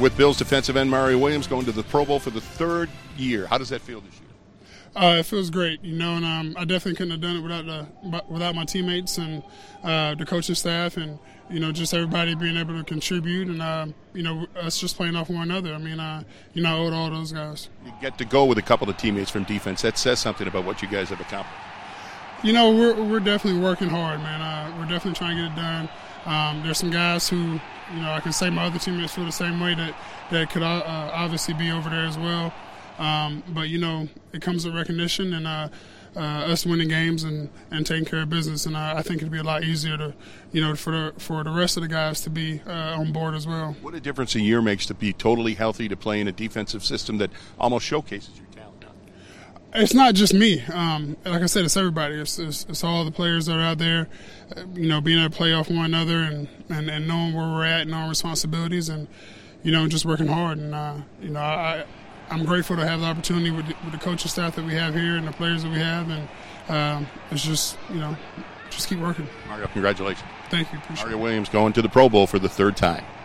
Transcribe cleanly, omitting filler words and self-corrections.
with Bills defensive end Mario Williams going to the Pro Bowl for the third year. How does that feel this year? It feels great, and I definitely couldn't have done it without my teammates and the coaching staff, and just everybody being able to contribute, and us just playing off one another. I mean, I owe it all those guys. You get to go with a couple of teammates from defense. That says something about what you guys have accomplished. We're definitely working hard, man. We're definitely trying to get it done. There's some guys who, I can say my other teammates feel the same way that could obviously be over there as well. But it comes with recognition and us winning games and taking care of business, and I think it'd be a lot easier to, for the rest of the guys to be on board as well. What a difference a year makes to be totally healthy, to play in a defensive system that almost showcases your talent. It's not just me. Like I said, it's everybody. It's all the players that are out there, being able to play off one another and knowing where we're at and our responsibilities, and just working hard. And I'm grateful to have the opportunity with the coaching staff that we have here and the players that we have, and it's just just keep working. Mario, congratulations. Thank you. Mario Williams going to the Pro Bowl for the third time.